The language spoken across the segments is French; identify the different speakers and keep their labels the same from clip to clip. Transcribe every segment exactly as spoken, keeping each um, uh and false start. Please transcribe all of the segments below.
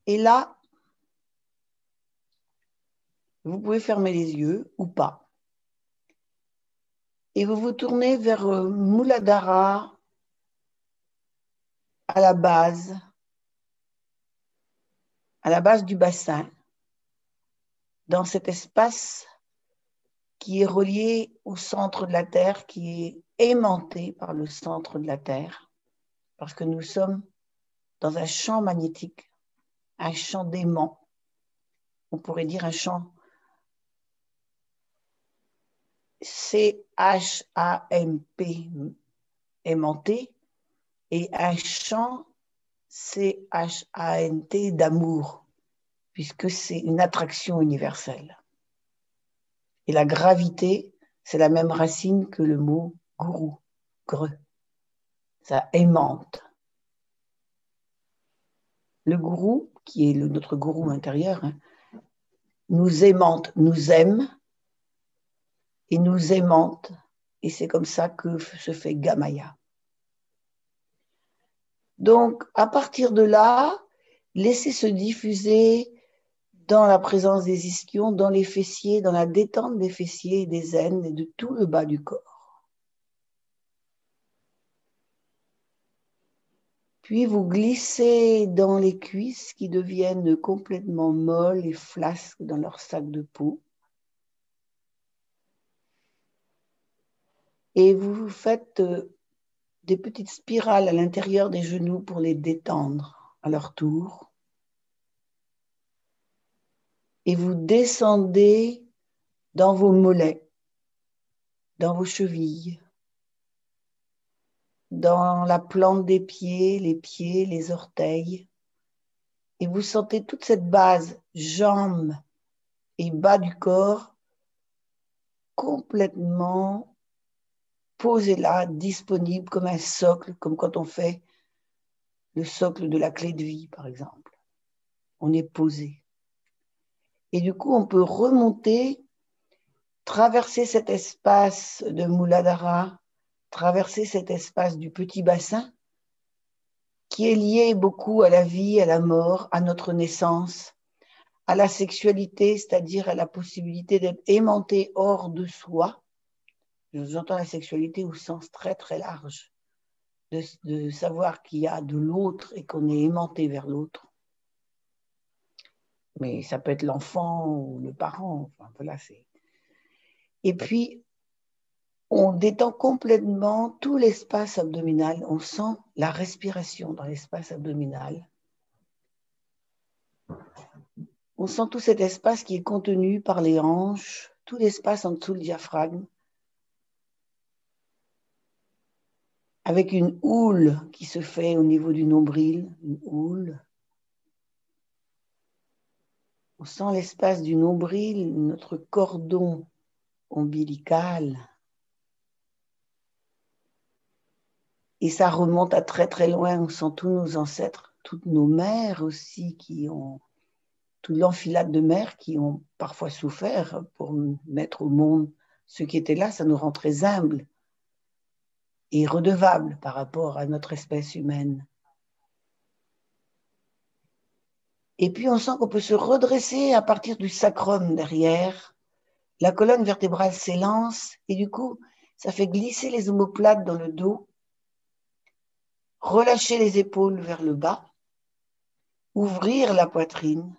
Speaker 1: Et là, vous pouvez fermer les yeux ou pas. Et vous vous tournez vers Muladhara à la base, à la base du bassin, dans cet espace qui est relié au centre de la Terre, qui est aimanté par le centre de la Terre, parce que nous sommes dans un champ magnétique, un champ d'aimant, on pourrait dire un champ C H A M P, aimanté, et un champ C H A N T d'amour, puisque c'est une attraction universelle. Et la gravité, c'est la même racine que le mot gourou, greux. Ça aimante. Le gourou, qui est le, notre gourou intérieur, hein, nous aimante, nous aime, et nous aimante. Et c'est comme ça que se fait Gamaya. Donc, à partir de là, laissez se diffuser dans la présence des ischions, dans les fessiers, dans la détente des fessiers, des aines et de tout le bas du corps. Puis vous glissez dans les cuisses qui deviennent complètement molles et flasques dans leur sac de peau. Et vous faites des petites spirales à l'intérieur des genoux pour les détendre à leur tour. Et vous descendez dans vos mollets, dans vos chevilles, dans la plante des pieds, les pieds, les orteils. Et vous sentez toute cette base, jambes et bas du corps, complètement posée là, disponible comme un socle, comme quand on fait le socle de la clé de vie, par exemple. On est posé. Et du coup, on peut remonter, traverser cet espace de Muladhara, traverser cet espace du petit bassin qui est lié beaucoup à la vie, à la mort, à notre naissance, à la sexualité, c'est-à-dire à la possibilité d'être aimanté hors de soi. J'entends la sexualité au sens très très large, de, de savoir qu'il y a de l'autre et qu'on est aimanté vers l'autre. Mais ça peut être l'enfant ou le parent, enfin voilà, c'est... Et puis, on détend complètement tout l'espace abdominal. On sent la respiration dans l'espace abdominal. On sent tout cet espace qui est contenu par les hanches, tout l'espace en dessous du diaphragme, avec une houle qui se fait au niveau du nombril, une houle. On sent l'espace du nombril, notre cordon ombilical. Et ça remonte à très très loin, on sent tous nos ancêtres, toutes nos mères aussi qui ont, toute l'enfilade de mères qui ont parfois souffert pour mettre au monde ceux qui étaient là. Ça nous rend très humbles et redevables par rapport à notre espèce humaine. Et puis on sent qu'on peut se redresser à partir du sacrum derrière. La colonne vertébrale s'élance et du coup, ça fait glisser les omoplates dans le dos. Relâcher les épaules vers le bas, ouvrir la poitrine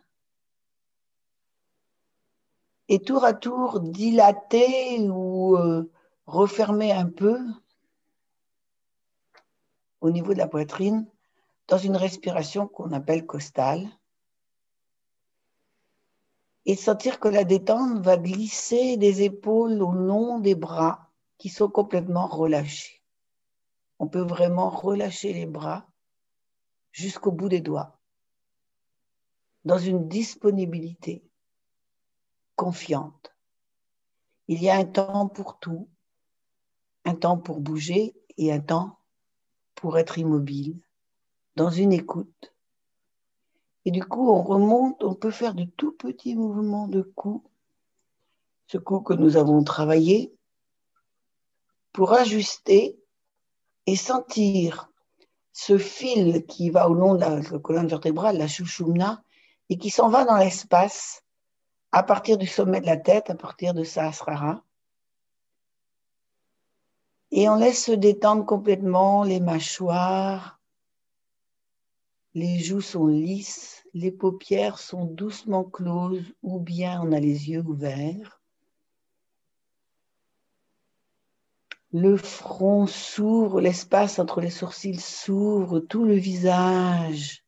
Speaker 1: et tour à tour dilater ou euh, refermer un peu au niveau de la poitrine dans une respiration qu'on appelle costale et sentir que la détente va glisser des épaules au long des bras qui sont complètement relâchés. On peut vraiment relâcher les bras jusqu'au bout des doigts, dans une disponibilité confiante. Il y a un temps pour tout, un temps pour bouger et un temps pour être immobile, dans une écoute. Et du coup, on remonte, on peut faire de tout petits mouvements de cou, ce cou que nous avons travaillé, pour ajuster et sentir ce fil qui va au long de la colonne vertébrale, la Sushumna, et qui s'en va dans l'espace à partir du sommet de la tête, à partir de Sahasrara. Et on laisse se détendre complètement les mâchoires, les joues sont lisses, les paupières sont doucement closes ou bien on a les yeux ouverts. Le front s'ouvre, l'espace entre les sourcils s'ouvre, tout le visage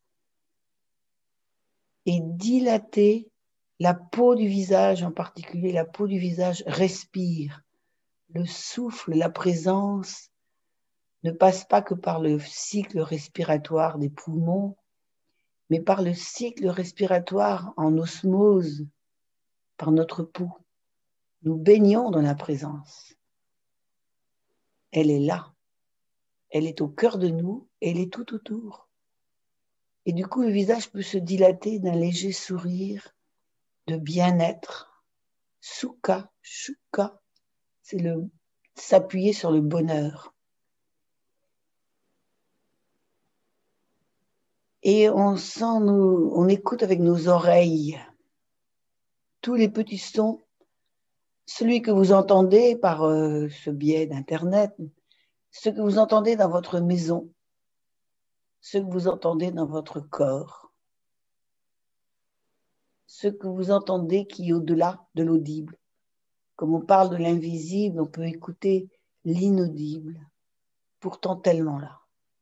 Speaker 1: est dilaté. La peau du visage, en particulier la peau du visage, respire. Le souffle, la présence ne passe pas que par le cycle respiratoire des poumons, mais par le cycle respiratoire en osmose, par notre peau. Nous baignons dans la présence. Elle est là. Elle est au cœur de nous, elle est tout autour. Et du coup, le visage peut se dilater d'un léger sourire de bien-être. Sukha, shuka, c'est le s'appuyer sur le bonheur. Et on sent, nous, on écoute avec nos oreilles tous les petits sons, celui que vous entendez par euh, ce biais d'Internet, ce que vous entendez dans votre maison, ce que vous entendez dans votre corps, ce que vous entendez qui est au-delà de l'audible. Comme on parle de l'invisible, on peut écouter l'inaudible, pourtant tellement là.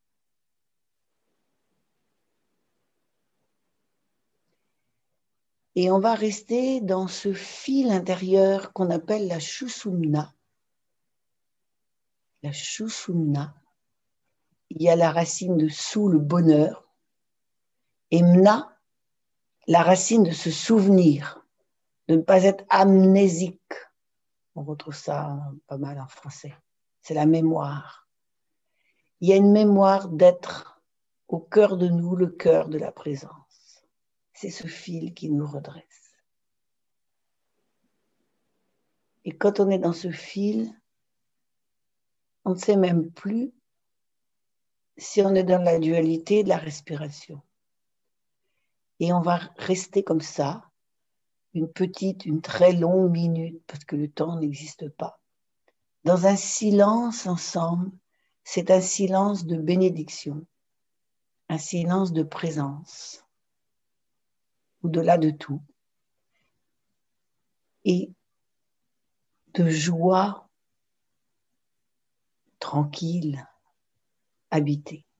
Speaker 1: Et on va rester dans ce fil intérieur qu'on appelle la Shushumna. La Shushumna, il y a la racine de sous, le bonheur, et mna, la racine de se souvenir, de ne pas être amnésique. On retrouve ça pas mal en français. C'est la mémoire. Il y a une mémoire d'être au cœur de nous, le cœur de la présence. C'est ce fil qui nous redresse. Et quand on est dans ce fil, on ne sait même plus si on est dans la dualité de la respiration. Et on va rester comme ça, une petite, une très longue minute, parce que le temps n'existe pas. Dans un silence ensemble, c'est un silence de bénédiction, un silence de présence, au-delà de tout, et de joie tranquille, habitée.